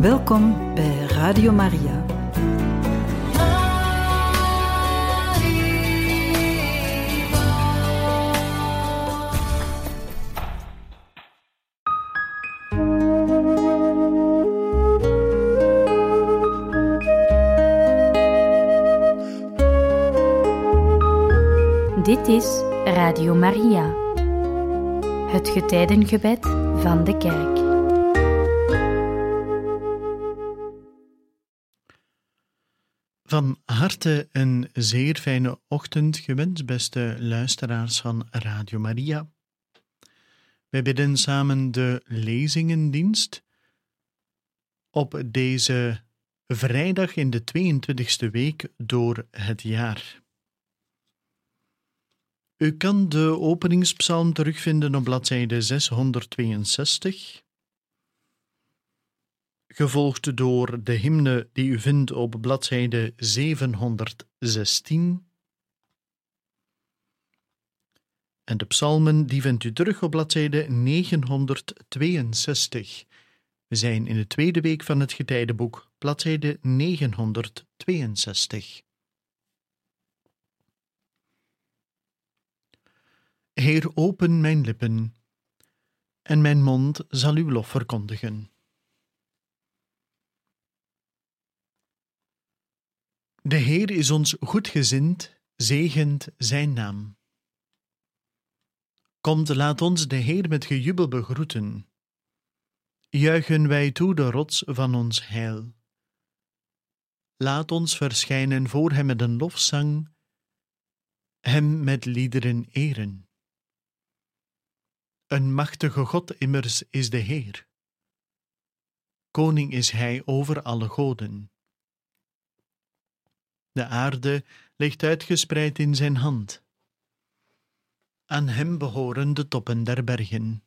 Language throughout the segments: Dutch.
Welkom bij Radio Maria. Dit is Radio Maria, het getijdengebed van de Kerk. Van harte een zeer fijne ochtend gewenst, beste luisteraars van Radio Maria. Wij bidden samen de lezingendienst op deze vrijdag in de 22e week door het jaar. U kan de openingspsalm terugvinden op bladzijde 662, gevolgd door de hymne die u vindt op bladzijde 716. En de psalmen die vindt u terug op bladzijde 962. We zijn in de tweede week van het getijdenboek, bladzijde 962. Heer, open mijn lippen, en mijn mond zal uw lof verkondigen. De Heer is ons goedgezind, zegent zijn naam. Komt, laat ons de Heer met gejubel begroeten. Juichen wij toe de rots van ons heil. Laat ons verschijnen voor hem met een lofzang, hem met liederen eren. Een machtige God immers is de Heer. Koning is hij over alle goden. De aarde ligt uitgespreid in zijn hand. Aan hem behoren de toppen der bergen.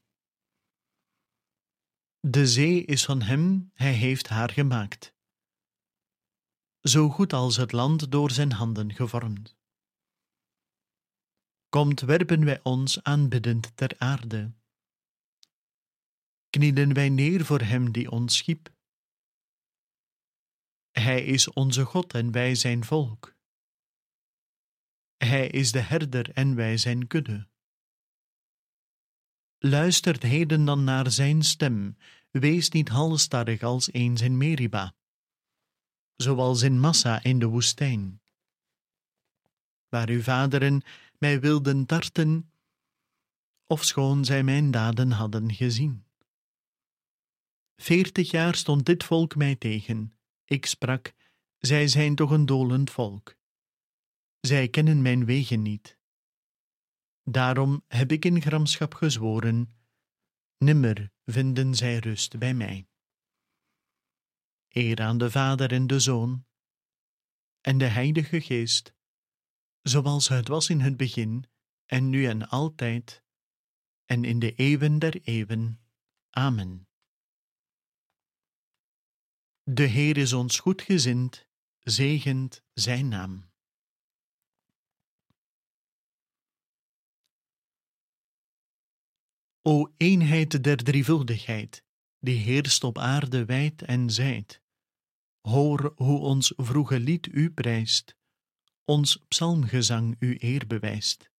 De zee is van hem, hij heeft haar gemaakt. Zo goed als het land door zijn handen gevormd. Komt, werpen wij ons aanbiddend ter aarde. Knielen wij neer voor hem die ons schiep. Hij is onze God en wij zijn volk. Hij is de herder en wij zijn kudde. Luistert heden dan naar zijn stem, wees niet halsstarrig als eens in Meriba, zoals in Massa in de woestijn, waar uw vaderen mij wilden tarten, ofschoon zij mijn daden hadden gezien. 40 jaar stond dit volk mij tegen. Ik sprak, zij zijn toch een dolend volk. Zij kennen mijn wegen niet. Daarom heb ik in gramschap gezworen, nimmer vinden zij rust bij mij. Eer aan de Vader en de Zoon en de Heilige Geest, zoals het was in het begin, en nu en altijd, en in de eeuwen der eeuwen. Amen. De Heer is ons goedgezind, zegent zijn naam. O eenheid der drievuldigheid, die heerst op aarde wijd en zijd, hoor hoe ons vroege lied u prijst, ons psalmgezang u eer bewijst.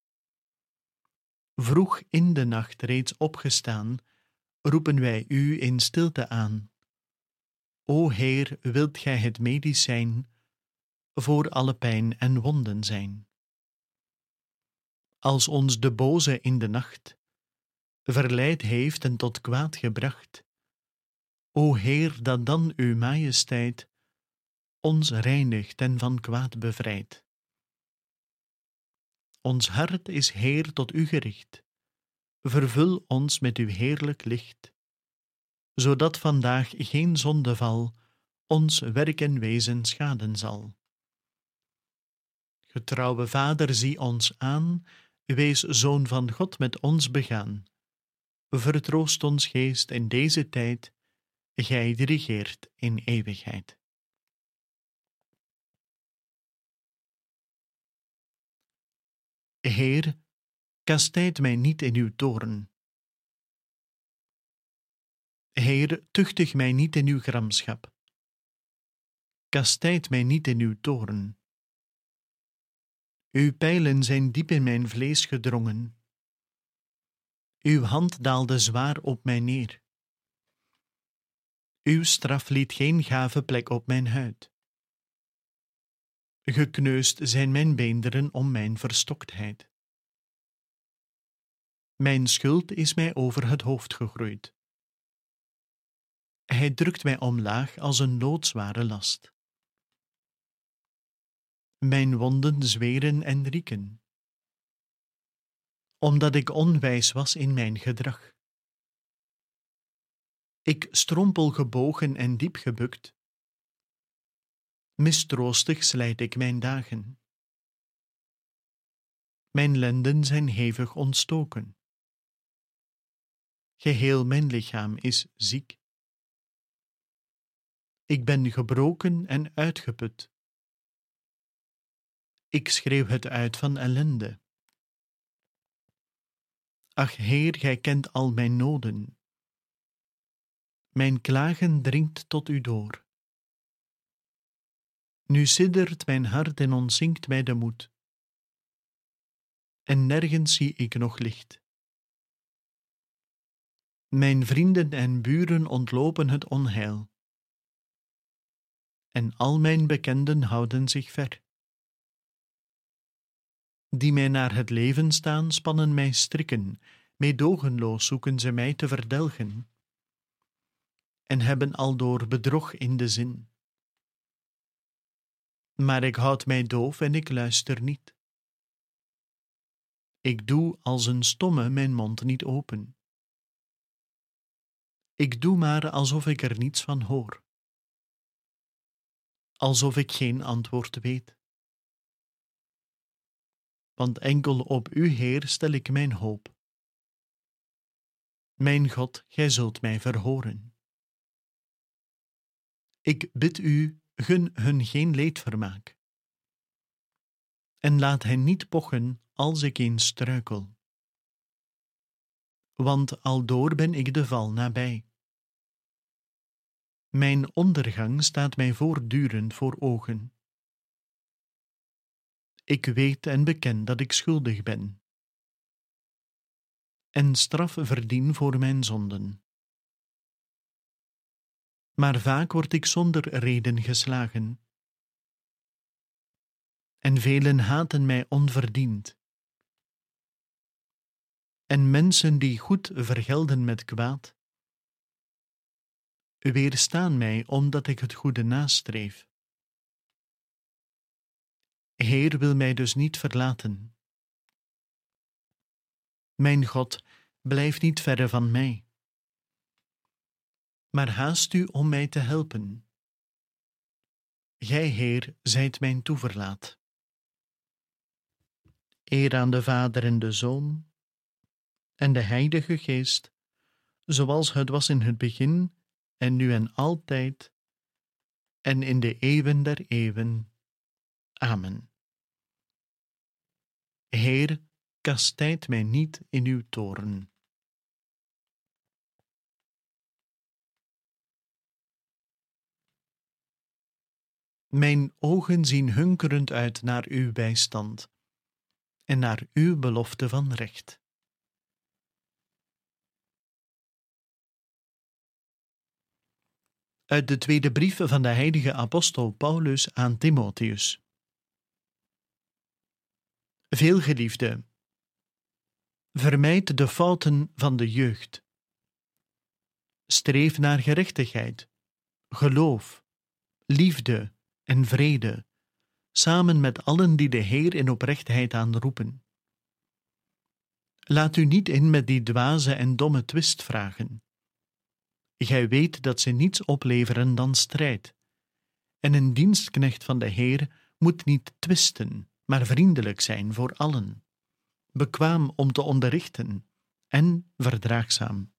Vroeg in de nacht reeds opgestaan, roepen wij u in stilte aan. O Heer, wilt gij het medicijn voor alle pijn en wonden zijn? Als ons de boze in de nacht verleid heeft en tot kwaad gebracht, o Heer, dat dan uw majesteit ons reinigt en van kwaad bevrijdt. Ons hart is, Heer, tot u gericht. Vervul ons met uw heerlijk licht, zodat vandaag geen zondeval ons werk en wezen schaden zal. Getrouwe Vader, zie ons aan, wees Zoon van God met ons begaan. Vertroost ons geest in deze tijd, gij die regeert in eeuwigheid. Heer, kastijd mij niet in uw toorn. Heer, tuchtig mij niet in uw gramschap. kastijd mij niet in uw toorn. Uw pijlen zijn diep in mijn vlees gedrongen. Uw hand daalde zwaar op mij neer. Uw straf liet geen gave plek op mijn huid. Gekneusd zijn mijn beenderen om mijn verstoktheid. Mijn schuld is mij over het hoofd gegroeid. Hij drukt mij omlaag als een loodzware last. Mijn wonden zweren en rieken, omdat ik onwijs was in mijn gedrag. Ik strompel gebogen en diep gebukt. Mistroostig slijt ik mijn dagen. Mijn lenden zijn hevig ontstoken. Geheel mijn lichaam is ziek. Ik ben gebroken en uitgeput. Ik schreeuw het uit van ellende. Ach, Heer, gij kent al mijn noden. Mijn klagen dringt tot u door. Nu siddert mijn hart en ontzinkt mij de moed. En nergens zie ik nog licht. Mijn vrienden en buren ontlopen het onheil. En al mijn bekenden houden zich ver. Die mij naar het leven staan, spannen mij strikken, meedogenloos zoeken ze mij te verdelgen, en hebben aldoor bedrog in de zin. Maar ik houd mij doof en ik luister niet. Ik doe als een stomme mijn mond niet open. Ik doe maar alsof ik er niets van hoor. Alsof ik geen antwoord weet. Want enkel op u, Heer, stel ik mijn hoop. Mijn God, gij zult mij verhoren. Ik bid u, gun hun geen leedvermaak. En laat hen niet pochen als ik eens struikel. Want aldoor ben ik de val nabij. Mijn ondergang staat mij voortdurend voor ogen. Ik weet en beken dat ik schuldig ben. En straf verdien voor mijn zonden. Maar vaak word ik zonder reden geslagen. En velen haten mij onverdiend. En mensen die goed vergelden met kwaad, weerstaan mij omdat ik het goede nastreef. Heer wil mij dus niet verlaten. Mijn God, blijf niet verre van mij. Maar haast u om mij te helpen. Gij, Heer, zijt mijn toeverlaat. Eer aan de Vader en de Zoon en de Heilige Geest, zoals het was in het begin, en nu en altijd, en in de eeuwen der eeuwen. Amen. Heer, kastijd mij niet in uw toorn. Mijn ogen zien hunkerend uit naar uw bijstand en naar uw belofte van recht. Uit de tweede brief van de heilige apostel Paulus aan Timotheus. Veelgeliefde, vermijd de fouten van de jeugd. Streef naar gerechtigheid, geloof, liefde en vrede, samen met allen die de Heer in oprechtheid aanroepen. Laat u niet in met die dwaze en domme twistvragen. Gij weet dat ze niets opleveren dan strijd. En een dienstknecht van de Heer moet niet twisten, maar vriendelijk zijn voor allen, bekwaam om te onderrichten en verdraagzaam.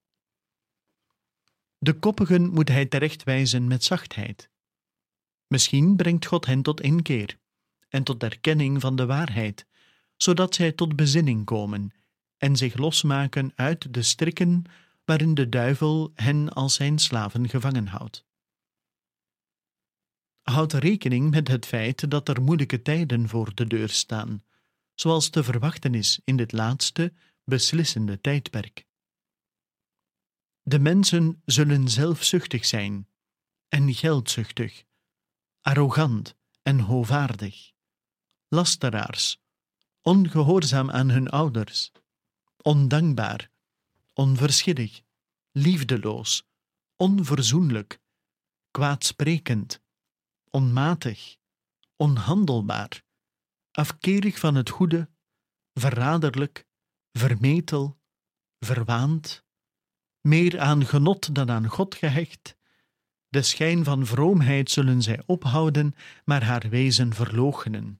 De koppigen moet hij terechtwijzen met zachtheid. Misschien brengt God hen tot inkeer en tot erkenning van de waarheid, zodat zij tot bezinning komen en zich losmaken uit de strikken waarin de duivel hen als zijn slaven gevangen houdt. Houd rekening met het feit dat er moeilijke tijden voor de deur staan, zoals te verwachten is in dit laatste, beslissende tijdperk. De mensen zullen zelfzuchtig zijn en geldzuchtig, arrogant en hoovaardig, lasteraars, ongehoorzaam aan hun ouders, ondankbaar, onverschillig, liefdeloos, onverzoenlijk, kwaadsprekend, onmatig, onhandelbaar, afkerig van het goede, verraderlijk, vermetel, verwaand, meer aan genot dan aan God gehecht. De schijn van vroomheid zullen zij ophouden, maar haar wezen verloochenen.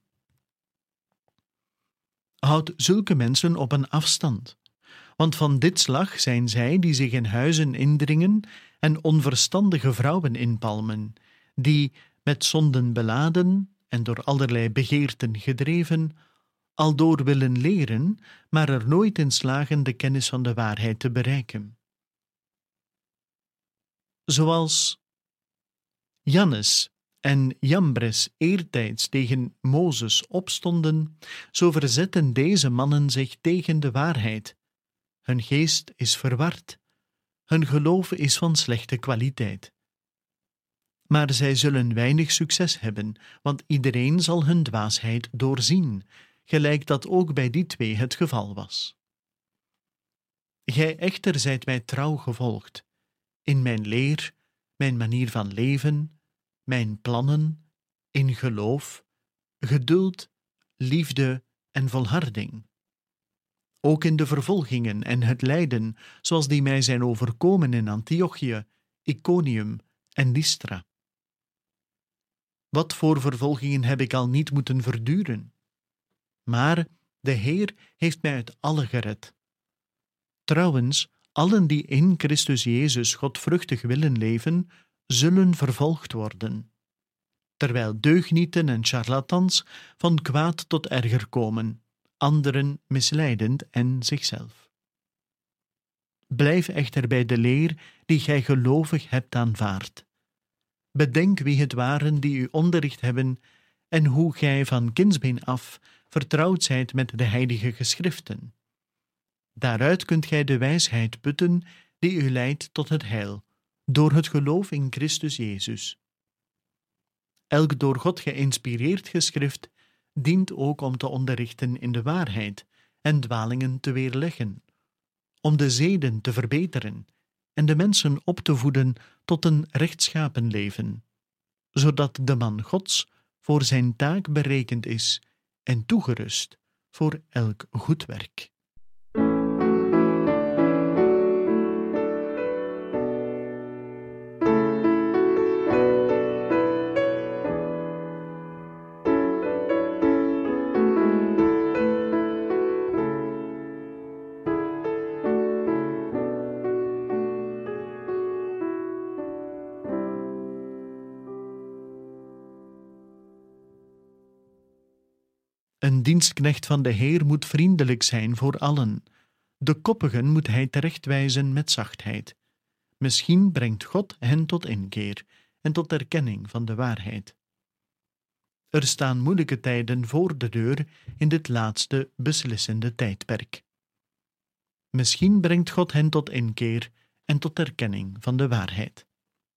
Houd zulke mensen op een afstand, want van dit slag zijn zij die zich in huizen indringen en onverstandige vrouwen inpalmen, die, met zonden beladen en door allerlei begeerten gedreven, aldoor willen leren, maar er nooit in slagen de kennis van de waarheid te bereiken. Zoals Jannes en Jambres eertijds tegen Mozes opstonden, zo verzetten deze mannen zich tegen de waarheid. Hun geest is verward, hun geloof is van slechte kwaliteit. Maar zij zullen weinig succes hebben, want iedereen zal hun dwaasheid doorzien, gelijk dat ook bij die twee het geval was. Gij echter zijt mij trouw gevolgd, in mijn leer, mijn manier van leven, mijn plannen, in geloof, geduld, liefde en volharding. Ook in de vervolgingen en het lijden, zoals die mij zijn overkomen in Antiochië, Iconium en Lystra. Wat voor vervolgingen heb ik al niet moeten verduren? Maar de Heer heeft mij uit alle gered. Trouwens, allen die in Christus Jezus godvruchtig willen leven, zullen vervolgd worden, terwijl deugnieten en charlatans van kwaad tot erger komen, anderen misleidend en zichzelf. Blijf echter bij de leer die gij gelovig hebt aanvaard. Bedenk wie het waren die u onderricht hebben en hoe gij van kindsbeen af vertrouwd zijt met de heilige geschriften. Daaruit kunt gij de wijsheid putten die u leidt tot het heil, door het geloof in Christus Jezus. Elk door God geïnspireerd geschrift dient ook om te onderrichten in de waarheid en dwalingen te weerleggen, om de zeden te verbeteren en de mensen op te voeden tot een rechtschapen leven, zodat de man Gods voor zijn taak berekend is en toegerust voor elk goed werk. Een dienstknecht van de Heer moet vriendelijk zijn voor allen. De koppigen moet hij terechtwijzen met zachtheid. Misschien brengt God hen tot inkeer en tot erkenning van de waarheid. Er staan moeilijke tijden voor de deur in dit laatste beslissende tijdperk. Misschien brengt God hen tot inkeer en tot erkenning van de waarheid.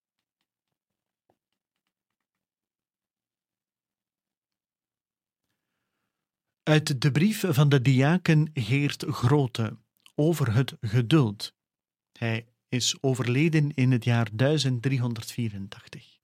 Uit de brief van de diaken Geert Grote over het geduld. Hij is overleden in het jaar 1384.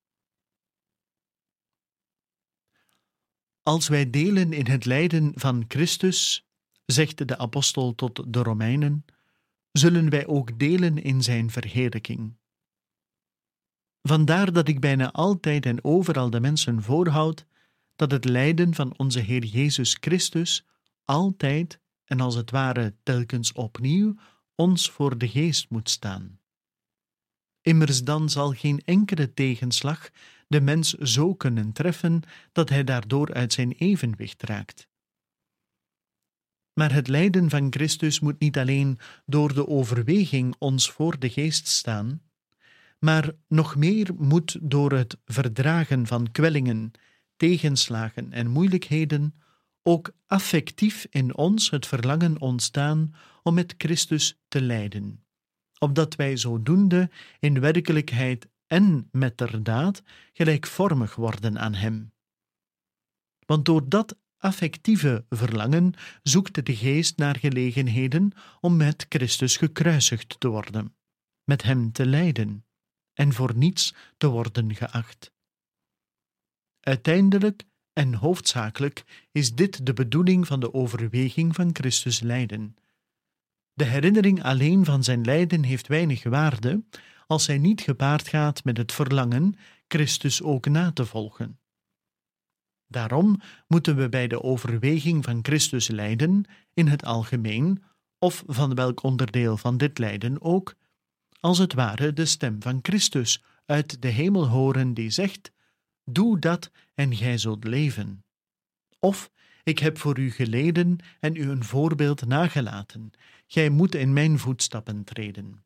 Als wij delen in het lijden van Christus, zegt de apostel tot de Romeinen, zullen wij ook delen in zijn verheerlijking. Vandaar dat ik bijna altijd en overal de mensen voorhoud dat het lijden van onze Heer Jezus Christus altijd en als het ware telkens opnieuw ons voor de geest moet staan. Immers dan zal geen enkele tegenslag de mens zo kunnen treffen dat hij daardoor uit zijn evenwicht raakt. Maar het lijden van Christus moet niet alleen door de overweging ons voor de geest staan, Maar nog meer moet door het verdragen van kwellingen, tegenslagen en moeilijkheden ook affectief in ons het verlangen ontstaan om met Christus te lijden, opdat wij zodoende in werkelijkheid en metterdaad gelijkvormig worden aan Hem. Want door dat affectieve verlangen zoekt de geest naar gelegenheden om met Christus gekruisigd te worden, met Hem te lijden en voor niets te worden geacht. Uiteindelijk en hoofdzakelijk is dit de bedoeling van de overweging van Christus lijden. De herinnering alleen van zijn lijden heeft weinig waarde als zij niet gepaard gaat met het verlangen Christus ook na te volgen. Daarom moeten we bij de overweging van Christus lijden in het algemeen, of van welk onderdeel van dit lijden ook, als het ware de stem van Christus uit de hemel horen die zegt: doe dat en gij zult leven. Of: ik heb voor u geleden en u een voorbeeld nagelaten. Gij moet in mijn voetstappen treden.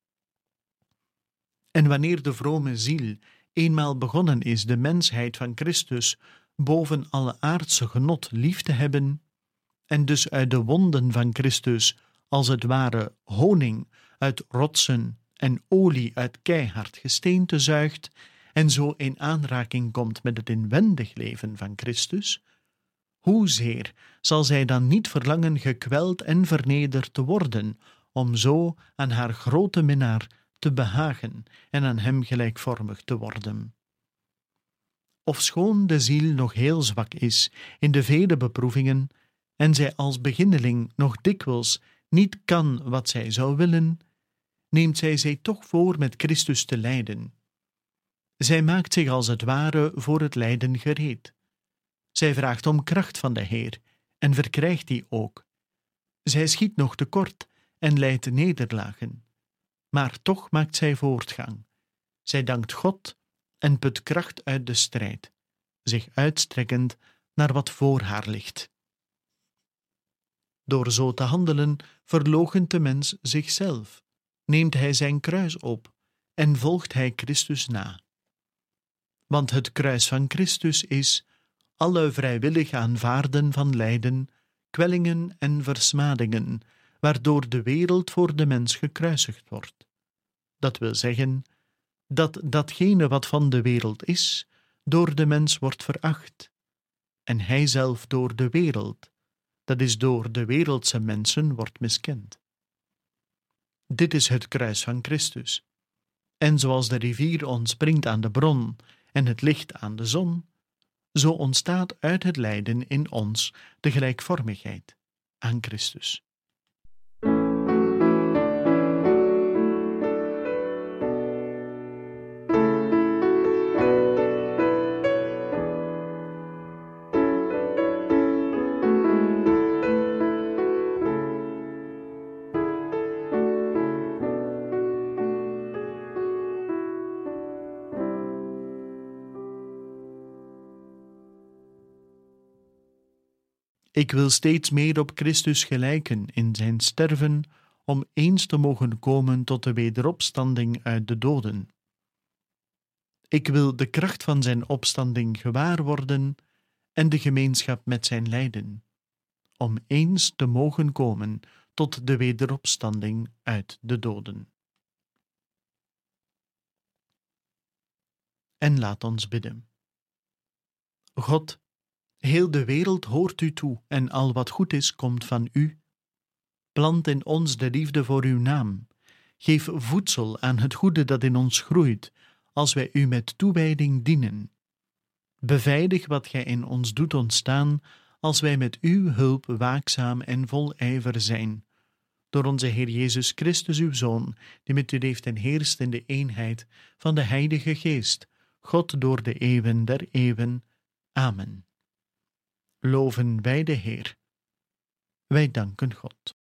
En wanneer de vrome ziel eenmaal begonnen is de mensheid van Christus boven alle aardse genot lief te hebben, en dus uit de wonden van Christus als het ware honing uit rotsen en olie uit keihard gesteente zuigt, en zo in aanraking komt met het inwendig leven van Christus, hoezeer zal zij dan niet verlangen gekweld en vernederd te worden, om zo aan haar grote minnaar te behagen en aan hem gelijkvormig te worden. Ofschoon de ziel nog heel zwak is in de vele beproevingen, en zij als beginneling nog dikwijls niet kan wat zij zou willen, neemt zij toch voor met Christus te lijden. Zij maakt zich als het ware voor het lijden gereed. Zij vraagt om kracht van de Heer en verkrijgt die ook. Zij schiet nog tekort en lijdt nederlagen. Maar toch maakt zij voortgang. Zij dankt God en put kracht uit de strijd, zich uitstrekkend naar wat voor haar ligt. Door zo te handelen verloochent de mens zichzelf, neemt hij zijn kruis op en volgt hij Christus na. Want het kruis van Christus is alle vrijwillig aanvaarden van lijden, kwellingen en versmadingen, waardoor de wereld voor de mens gekruisigd wordt. Dat wil zeggen dat datgene wat van de wereld is, door de mens wordt veracht, en hij zelf door de wereld, dat is door de wereldse mensen, wordt miskend. Dit is het kruis van Christus. En zoals de rivier ontspringt aan de bron en het licht aan de zon, zo ontstaat uit het lijden in ons de gelijkvormigheid aan Christus. Ik wil steeds meer op Christus gelijken in zijn sterven, om eens te mogen komen tot de wederopstanding uit de doden. Ik wil de kracht van zijn opstanding gewaar worden en de gemeenschap met zijn lijden, om eens te mogen komen tot de wederopstanding uit de doden. En laat ons bidden. God, heel de wereld hoort u toe en al wat goed is, komt van u. Plant in ons de liefde voor uw naam. Geef voedsel aan het goede dat in ons groeit, als wij u met toewijding dienen. Beveilig wat gij in ons doet ontstaan, als wij met uw hulp waakzaam en vol ijver zijn. Door onze Heer Jezus Christus, uw Zoon, die met u leeft en heerst in de eenheid van de Heilige Geest, God door de eeuwen der eeuwen. Amen. Loven wij de Heer. Wij danken God.